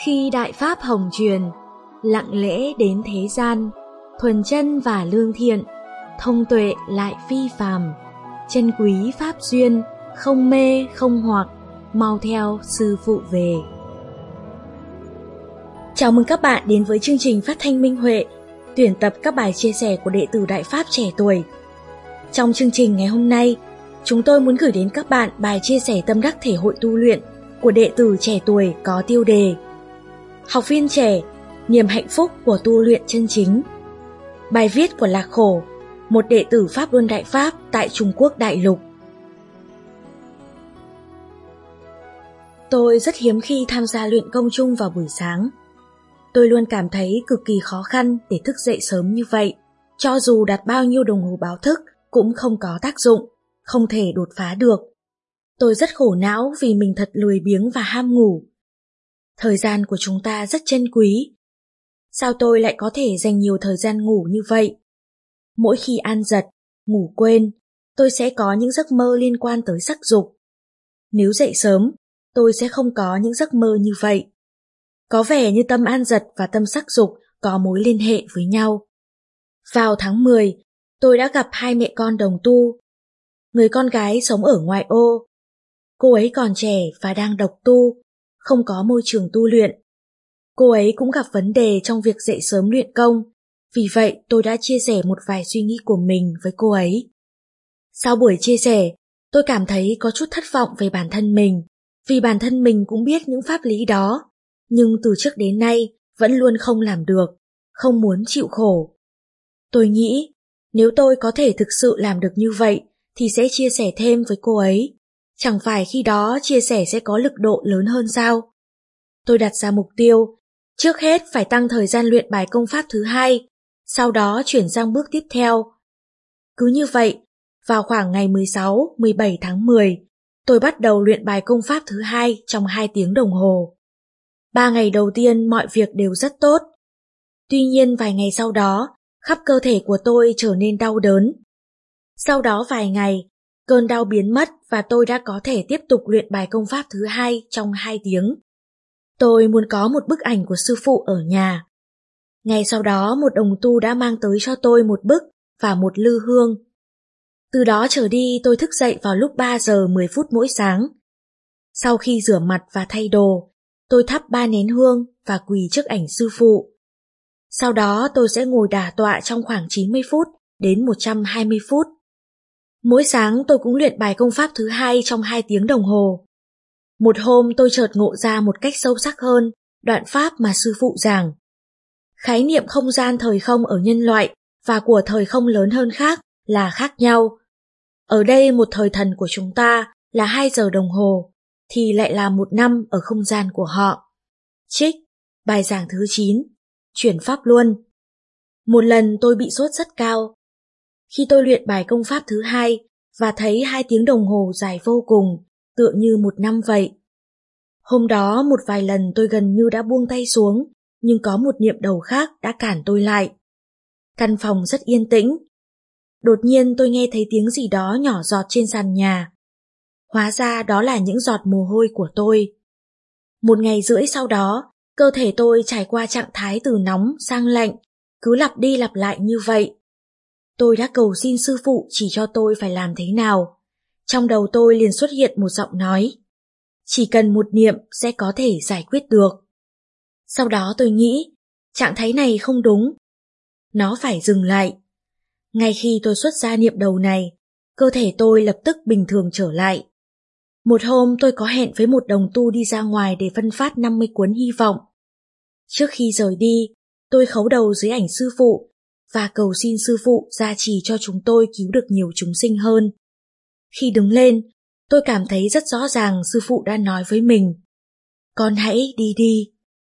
Khi Đại Pháp hồng truyền, lặng lẽ đến thế gian, thuần chân và lương thiện, thông tuệ lại phi phàm, chân quý pháp duyên, không mê không hoặc, mau theo sư phụ về. Chào mừng các bạn đến với chương trình phát thanh Minh Huệ, tuyển tập các bài chia sẻ của đệ tử Đại Pháp trẻ tuổi. Trong chương trình ngày hôm nay, chúng tôi muốn gửi đến các bạn bài chia sẻ tâm đắc thể hội tu luyện của đệ tử trẻ tuổi có tiêu đề Học viên trẻ, niềm hạnh phúc của tu luyện chân chính. Bài viết của Lạc Khổ, một đệ tử Pháp Luân Đại Pháp tại Trung Quốc đại lục. Tôi rất hiếm khi tham gia luyện công chung vào buổi sáng. Tôi luôn cảm thấy cực kỳ khó khăn để thức dậy sớm như vậy. Cho dù đặt bao nhiêu đồng hồ báo thức cũng không có tác dụng, không thể đột phá được. Tôi rất khổ não vì mình thật lười biếng và ham ngủ. Thời gian của chúng ta rất trân quý. Sao tôi lại có thể dành nhiều thời gian ngủ như vậy? Mỗi khi an giật, ngủ quên, tôi sẽ có những giấc mơ liên quan tới sắc dục. Nếu dậy sớm, tôi sẽ không có những giấc mơ như vậy. Có vẻ như tâm an giật và tâm sắc dục có mối liên hệ với nhau. Vào tháng 10, tôi đã gặp hai mẹ con đồng tu. Người con gái sống ở ngoại ô. Cô ấy còn trẻ và đang độc tu, không có môi trường tu luyện. Cô ấy cũng gặp vấn đề trong việc dậy sớm luyện công, vì vậy tôi đã chia sẻ một vài suy nghĩ của mình với cô ấy. Sau buổi chia sẻ, tôi cảm thấy có chút thất vọng về bản thân mình, vì bản thân mình cũng biết những pháp lý đó, nhưng từ trước đến nay vẫn luôn không làm được, không muốn chịu khổ. Tôi nghĩ, nếu tôi có thể thực sự làm được như vậy, thì sẽ chia sẻ thêm với cô ấy. Chẳng phải khi đó chia sẻ sẽ có lực độ lớn hơn sao? Tôi đặt ra mục tiêu, trước hết phải tăng thời gian luyện bài công pháp thứ 2, sau đó chuyển sang bước tiếp theo. Cứ như vậy, vào khoảng ngày 16-17 tháng 10, tôi bắt đầu luyện bài công pháp thứ 2 trong 2 tiếng đồng hồ. 3 ngày đầu tiên mọi việc đều rất tốt. Tuy nhiên vài ngày sau đó, khắp cơ thể của tôi trở nên đau đớn. Sau đó vài ngày, cơn đau biến mất và tôi đã có thể tiếp tục luyện bài công pháp thứ 2 trong 2 tiếng. Tôi muốn có một bức ảnh của sư phụ ở nhà. Ngày sau đó một đồng tu đã mang tới cho tôi một bức và một lư hương. Từ đó trở đi tôi thức dậy vào lúc 3 giờ 10 phút mỗi sáng. Sau khi rửa mặt và thay đồ, tôi thắp 3 nén hương và quỳ trước ảnh sư phụ. Sau đó tôi sẽ ngồi đả tọa trong khoảng 90 phút đến 120 phút. Mỗi sáng tôi cũng luyện bài công pháp thứ 2 trong 2 tiếng đồng hồ. Một hôm tôi chợt ngộ ra một cách sâu sắc hơn đoạn pháp mà sư phụ giảng. Khái niệm không gian thời không ở nhân loại và của thời không lớn hơn khác là khác nhau. Ở đây một thời thần của chúng ta là 2 giờ đồng hồ, thì lại là 1 năm ở không gian của họ. Trích, bài giảng thứ 9, chuyển pháp luân. Một lần tôi bị sốt rất cao. Khi tôi luyện bài công pháp thứ 2 và thấy 2 tiếng đồng hồ dài vô cùng, tựa như 1 năm vậy. Hôm đó một vài lần tôi gần như đã buông tay xuống, nhưng có một niệm đầu khác đã cản tôi lại. Căn phòng rất yên tĩnh. Đột nhiên tôi nghe thấy tiếng gì đó nhỏ giọt trên sàn nhà. Hóa ra đó là những giọt mồ hôi của tôi. 1 ngày rưỡi sau đó, cơ thể tôi trải qua trạng thái từ nóng sang lạnh, cứ lặp đi lặp lại như vậy. Tôi đã cầu xin sư phụ chỉ cho tôi phải làm thế nào. Trong đầu tôi liền xuất hiện một giọng nói. Chỉ cần một niệm sẽ có thể giải quyết được. Sau đó tôi nghĩ, trạng thái này không đúng. Nó phải dừng lại. Ngay khi tôi xuất ra niệm đầu này, cơ thể tôi lập tức bình thường trở lại. Một hôm tôi có hẹn với một đồng tu đi ra ngoài để phân phát 50 cuốn hy vọng. Trước khi rời đi, tôi khấu đầu dưới ảnh sư phụ và cầu xin sư phụ gia trì cho chúng tôi cứu được nhiều chúng sinh hơn. Khi đứng lên, tôi cảm thấy rất rõ ràng sư phụ đã nói với mình, con hãy đi đi.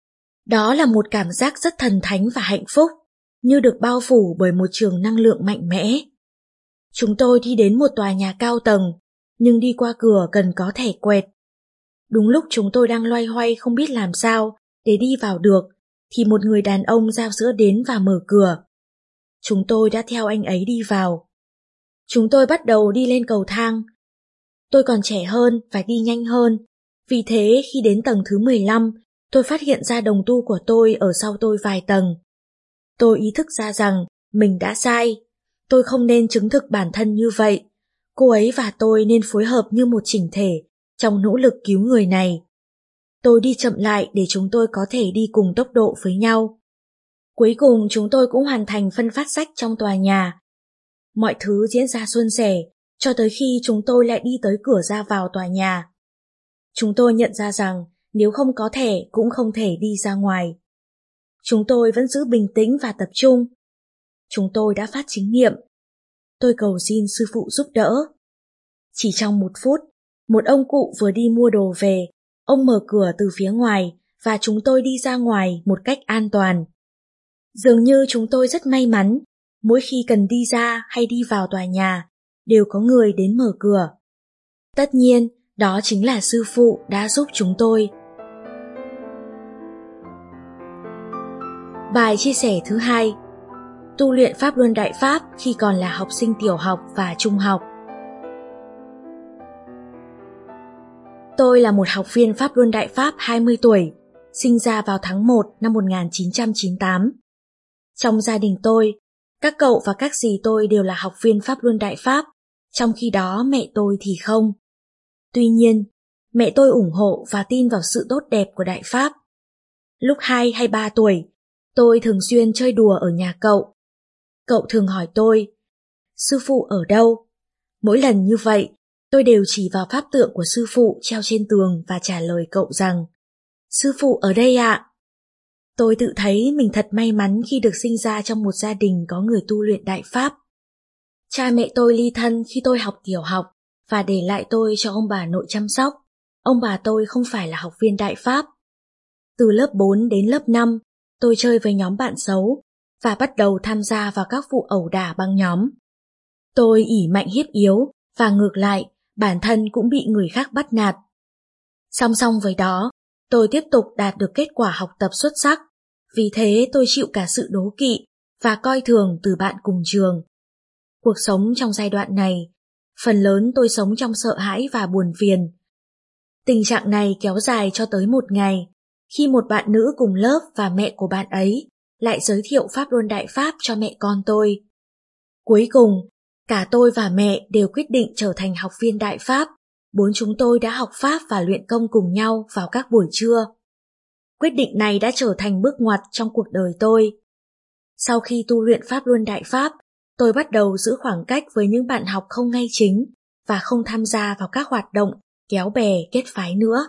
Đó là một cảm giác rất thần thánh và hạnh phúc, như được bao phủ bởi một trường năng lượng mạnh mẽ. Chúng tôi đi đến một tòa nhà cao tầng, nhưng đi qua cửa cần có thẻ quẹt. Đúng lúc chúng tôi đang loay hoay không biết làm sao để đi vào được, thì một người đàn ông giao sữa đến và mở cửa. Chúng tôi đã theo anh ấy đi vào. Chúng tôi bắt đầu đi lên cầu thang. Tôi còn trẻ hơn và đi nhanh hơn, vì thế khi đến tầng thứ 15, tôi phát hiện ra đồng tu của tôi ở sau tôi vài tầng. Tôi ý thức ra rằng mình đã sai. Tôi không nên chứng thực bản thân như vậy. Cô ấy và tôi nên phối hợp như một chỉnh thể trong nỗ lực cứu người này. Tôi đi chậm lại để chúng tôi có thể đi cùng tốc độ với nhau. Cuối cùng chúng tôi cũng hoàn thành phân phát sách trong tòa nhà. Mọi thứ diễn ra suôn sẻ cho tới khi chúng tôi lại đi tới cửa ra vào tòa nhà. Chúng tôi nhận ra rằng nếu không có thẻ cũng không thể đi ra ngoài. Chúng tôi vẫn giữ bình tĩnh và tập trung. Chúng tôi đã phát chính niệm. Tôi cầu xin sư phụ giúp đỡ. Chỉ trong 1 phút, một ông cụ vừa đi mua đồ về. Ông mở cửa từ phía ngoài và chúng tôi đi ra ngoài một cách an toàn. Dường như chúng tôi rất may mắn, mỗi khi cần đi ra hay đi vào tòa nhà, đều có người đến mở cửa. Tất nhiên, đó chính là sư phụ đã giúp chúng tôi. Bài chia sẻ thứ 2: tu luyện Pháp Luân Đại Pháp khi còn là học sinh tiểu học và trung học. Tôi là một học viên Pháp Luân Đại Pháp 20 tuổi, sinh ra vào tháng 1 năm 1998. Trong gia đình tôi, các cậu và các dì tôi đều là học viên Pháp Luân Đại Pháp, trong khi đó mẹ tôi thì không. Tuy nhiên, mẹ tôi ủng hộ và tin vào sự tốt đẹp của Đại Pháp. Lúc 2 hay 3 tuổi, tôi thường xuyên chơi đùa ở nhà cậu. Cậu thường hỏi tôi, sư phụ ở đâu? Mỗi lần như vậy, tôi đều chỉ vào pháp tượng của sư phụ treo trên tường và trả lời cậu rằng, sư phụ ở đây ạ. Tôi tự thấy mình thật may mắn khi được sinh ra trong một gia đình có người tu luyện Đại Pháp. Cha mẹ tôi ly thân khi tôi học tiểu học và để lại tôi cho ông bà nội chăm sóc. Ông bà tôi không phải là học viên Đại Pháp. Từ lớp 4 đến lớp 5, tôi chơi với nhóm bạn xấu và bắt đầu tham gia vào các vụ ẩu đả băng nhóm. Tôi ỷ mạnh hiếp yếu và ngược lại, bản thân cũng bị người khác bắt nạt. Song song với đó, tôi tiếp tục đạt được kết quả học tập xuất sắc, vì thế tôi chịu cả sự đố kỵ và coi thường từ bạn cùng trường. Cuộc sống trong giai đoạn này, phần lớn tôi sống trong sợ hãi và buồn phiền. Tình trạng này kéo dài cho tới một ngày, khi một bạn nữ cùng lớp và mẹ của bạn ấy lại giới thiệu Pháp Luân Đại Pháp cho mẹ con tôi. Cuối cùng, cả tôi và mẹ đều quyết định trở thành học viên Đại Pháp. 4 chúng tôi đã học Pháp và luyện công cùng nhau vào các buổi trưa. Quyết định này đã trở thành bước ngoặt trong cuộc đời tôi. Sau khi tu luyện Pháp Luân Đại Pháp, tôi bắt đầu giữ khoảng cách với những bạn học không ngay chính và không tham gia vào các hoạt động kéo bè kết phái nữa.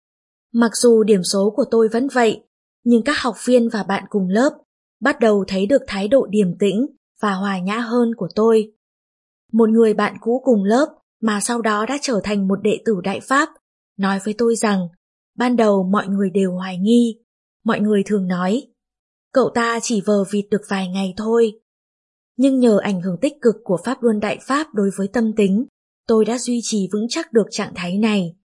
Mặc dù điểm số của tôi vẫn vậy, nhưng các học viên và bạn cùng lớp bắt đầu thấy được thái độ điềm tĩnh và hòa nhã hơn của tôi. Một người bạn cũ cùng lớp mà sau đó đã trở thành một đệ tử Đại Pháp nói với tôi rằng ban đầu mọi người đều hoài nghi. Mọi người thường nói, cậu ta chỉ vờ vịt được vài ngày thôi. Nhưng nhờ ảnh hưởng tích cực của Pháp Luân Đại Pháp đối với tâm tính, tôi đã duy trì vững chắc được trạng thái này.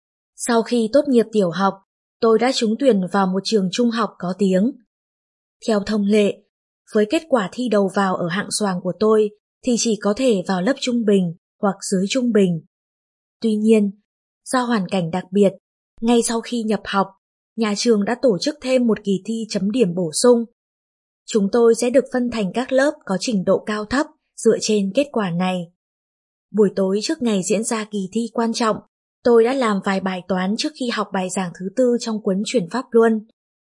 Sau khi tốt nghiệp tiểu học, tôi đã trúng tuyển vào một trường trung học có tiếng. Theo thông lệ, với kết quả thi đầu vào ở hạng xoàng của tôi thì chỉ có thể vào lớp trung bình hoặc dưới trung bình. Tuy nhiên, do hoàn cảnh đặc biệt, ngay sau khi nhập học, nhà trường đã tổ chức thêm một kỳ thi chấm điểm bổ sung. Chúng tôi sẽ được phân thành các lớp có trình độ cao thấp dựa trên kết quả này. Buổi tối trước ngày diễn ra kỳ thi quan trọng, tôi đã làm vài bài toán trước khi học bài giảng thứ 4 trong cuốn Chuyển Pháp Luân.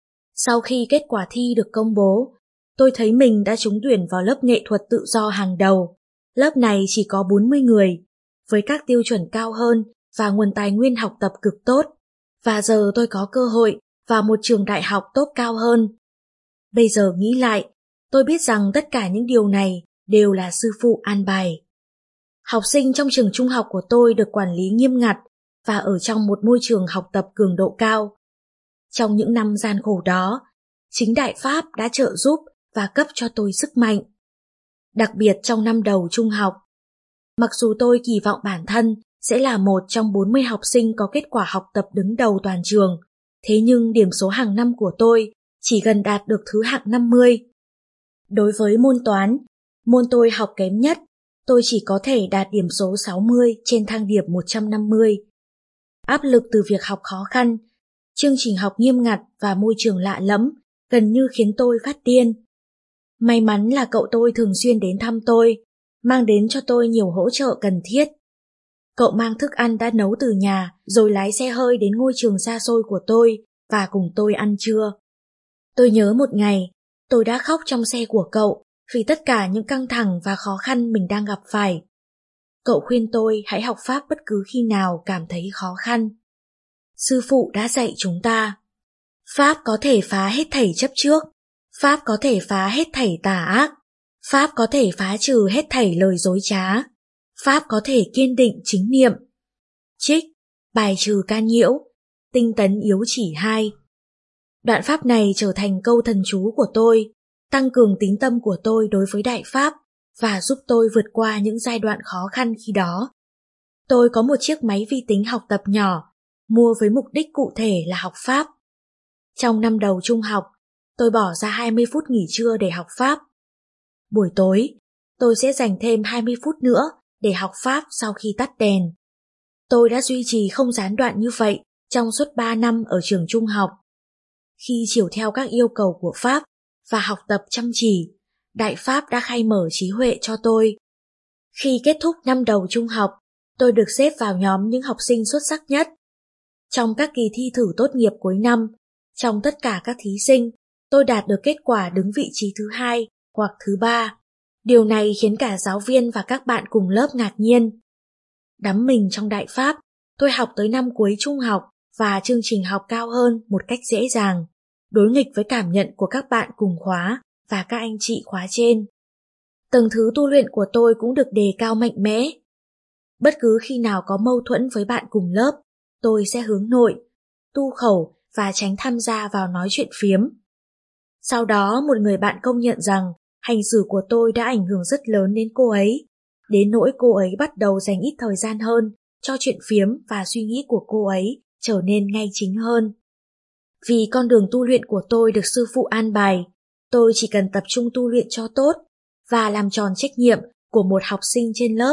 Sau khi kết quả thi được công bố, tôi thấy mình đã trúng tuyển vào lớp nghệ thuật tự do hàng đầu. Lớp này chỉ có 40 người, với các tiêu chuẩn cao hơn và nguồn tài nguyên học tập cực tốt. Và giờ tôi có cơ hội vào một trường đại học top cao hơn. Bây giờ nghĩ lại, tôi biết rằng tất cả những điều này đều là sư phụ an bài. Học sinh trong trường trung học của tôi được quản lý nghiêm ngặt và ở trong một môi trường học tập cường độ cao. Trong những năm gian khổ đó, chính Đại Pháp đã trợ giúp và cấp cho tôi sức mạnh. Đặc biệt trong năm đầu trung học, mặc dù tôi kỳ vọng bản thân sẽ là một trong 40 học sinh có kết quả học tập đứng đầu toàn trường, thế nhưng điểm số hàng năm của tôi chỉ gần đạt được thứ hạng 50. Đối với môn toán, môn tôi học kém nhất, tôi chỉ có thể đạt điểm số 60 trên thang điểm 150. Áp lực từ việc học khó khăn Chương trình học nghiêm ngặt và môi trường lạ lẫm gần như khiến tôi phát điên. May mắn là cậu tôi thường xuyên đến thăm tôi, mang đến cho tôi nhiều hỗ trợ cần thiết. Cậu mang thức ăn đã nấu từ nhà rồi lái xe hơi đến ngôi trường xa xôi của tôi và cùng tôi ăn trưa. Tôi nhớ một ngày, tôi đã khóc trong xe của cậu vì tất cả những căng thẳng và khó khăn mình đang gặp phải. Cậu khuyên tôi hãy học Pháp bất cứ khi nào cảm thấy khó khăn. Sư phụ đã dạy chúng ta, Pháp có thể phá hết thảy chấp trước, Pháp có thể phá hết thảy tà ác, Pháp có thể phá trừ hết thảy lời dối trá, Pháp có thể kiên định chính niệm. Trích, bài trừ can nhiễu, tinh tấn yếu chỉ 2. Đoạn Pháp này trở thành câu thần chú của tôi, tăng cường tín tâm của tôi đối với Đại Pháp và giúp tôi vượt qua những giai đoạn khó khăn khi đó. Tôi có một chiếc máy vi tính học tập nhỏ, mua với mục đích cụ thể là học Pháp. Trong năm đầu trung học, tôi bỏ ra 20 phút nghỉ trưa để học Pháp. Buổi tối, tôi sẽ dành thêm 20 phút nữa để học Pháp sau khi tắt đèn. Tôi đã duy trì không gián đoạn như vậy trong suốt 3 năm ở trường trung học. Khi chiều theo các yêu cầu của Pháp và học tập chăm chỉ, Đại Pháp đã khai mở trí huệ cho tôi. Khi kết thúc năm đầu trung học, tôi được xếp vào nhóm những học sinh xuất sắc nhất. Trong các kỳ thi thử tốt nghiệp cuối năm, trong tất cả các thí sinh, tôi đạt được kết quả đứng vị trí thứ 2 hoặc thứ 3. Điều này khiến cả giáo viên và các bạn cùng lớp ngạc nhiên. Đắm mình trong Đại Pháp, tôi học tới năm cuối trung học và chương trình học cao hơn một cách dễ dàng, đối nghịch với cảm nhận của các bạn cùng khóa và các anh chị khóa trên. Tầng thứ tu luyện của tôi cũng được đề cao mạnh mẽ. Bất cứ khi nào có mâu thuẫn với bạn cùng lớp, tôi sẽ hướng nội, tu khẩu và tránh tham gia vào nói chuyện phiếm. Sau đó một người bạn công nhận rằng hành xử của tôi đã ảnh hưởng rất lớn đến cô ấy, đến nỗi cô ấy bắt đầu dành ít thời gian hơn cho chuyện phiếm và suy nghĩ của cô ấy trở nên ngay chính hơn. Vì con đường tu luyện của tôi được sư phụ an bài, tôi chỉ cần tập trung tu luyện cho tốt và làm tròn trách nhiệm của một học sinh trên lớp.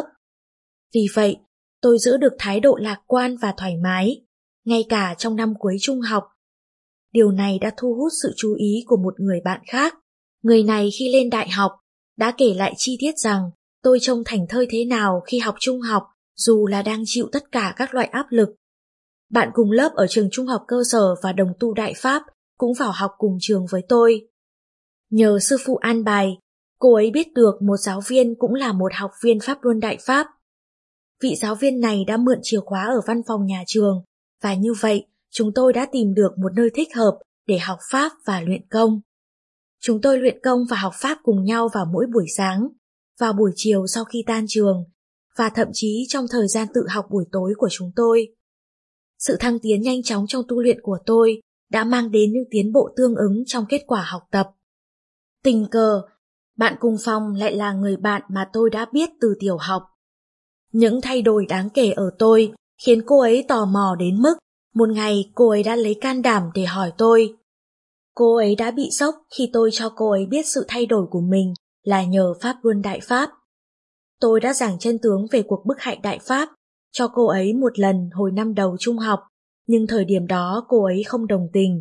Vì vậy, tôi giữ được thái độ lạc quan và thoải mái, ngay cả trong năm cuối trung học. Điều này đã thu hút sự chú ý của một người bạn khác. Người này khi lên đại học đã kể lại chi tiết rằng tôi trông thảnh thơi thế nào khi học trung học dù là đang chịu tất cả các loại áp lực. Bạn cùng lớp ở trường trung học cơ sở và đồng tu Đại Pháp cũng vào học cùng trường với tôi. Nhờ sư phụ an bài, cô ấy biết được một giáo viên cũng là một học viên Pháp Luân Đại Pháp. Vị giáo viên này đã mượn chìa khóa ở văn phòng nhà trường, và như vậy chúng tôi đã tìm được một nơi thích hợp để học Pháp và luyện công. Chúng tôi luyện công và học Pháp cùng nhau vào mỗi buổi sáng, vào buổi chiều sau khi tan trường, và thậm chí trong thời gian tự học buổi tối của chúng tôi. Sự thăng tiến nhanh chóng trong tu luyện của tôi đã mang đến những tiến bộ tương ứng trong kết quả học tập. Tình cờ, bạn cùng phòng lại là người bạn mà tôi đã biết từ tiểu học. Những thay đổi đáng kể ở tôi khiến cô ấy tò mò đến mức một ngày cô ấy đã lấy can đảm để hỏi tôi. Cô ấy đã bị sốc khi tôi cho cô ấy biết sự thay đổi của mình là nhờ Pháp Luân Đại Pháp. Tôi đã giảng chân tướng về cuộc bức hại Đại Pháp cho cô ấy một lần hồi năm đầu trung học, nhưng thời điểm đó cô ấy không đồng tình.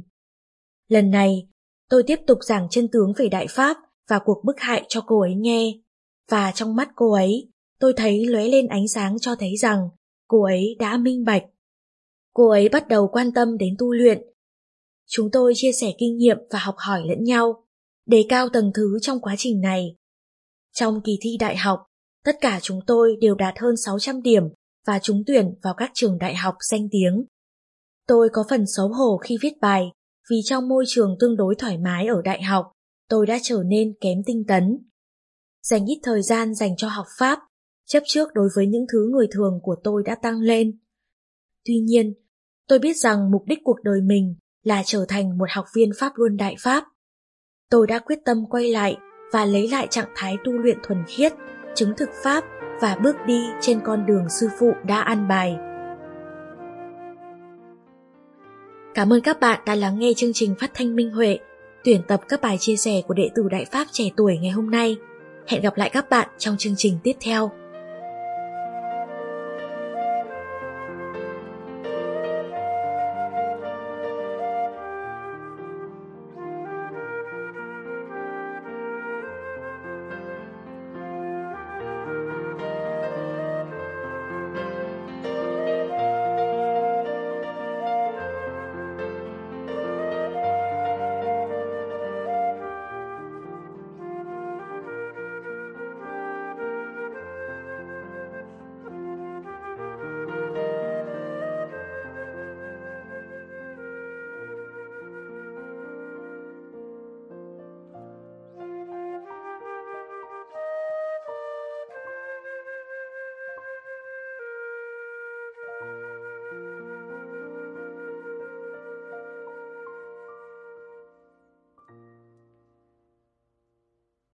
Lần này, tôi tiếp tục giảng chân tướng về Đại Pháp và cuộc bức hại cho cô ấy nghe, và trong mắt cô ấy, tôi thấy lóe lên ánh sáng cho thấy rằng cô ấy đã minh bạch. Cô ấy bắt đầu quan tâm đến tu luyện. Chúng tôi chia sẻ kinh nghiệm và học hỏi lẫn nhau, đề cao tầng thứ trong quá trình này. Trong kỳ thi đại học, tất cả chúng tôi đều đạt hơn 600 điểm và trúng tuyển vào các trường đại học danh tiếng. Tôi có phần xấu hổ khi viết bài, vì trong môi trường tương đối thoải mái ở đại học, tôi đã trở nên kém tinh tấn. Dành ít thời gian dành cho học Pháp, chấp trước đối với những thứ người thường của tôi đã tăng lên. Tuy nhiên, tôi biết rằng mục đích cuộc đời mình là trở thành một học viên Pháp Luân Đại Pháp. Tôi đã quyết tâm quay lại và lấy lại trạng thái tu luyện thuần khiết, chứng thực Pháp và bước đi trên con đường sư phụ đã an bài. Cảm ơn các bạn đã lắng nghe chương trình phát thanh Minh Huệ, tuyển tập các bài chia sẻ của đệ tử Đại Pháp trẻ tuổi ngày hôm nay. Hẹn gặp lại các bạn trong chương trình tiếp theo.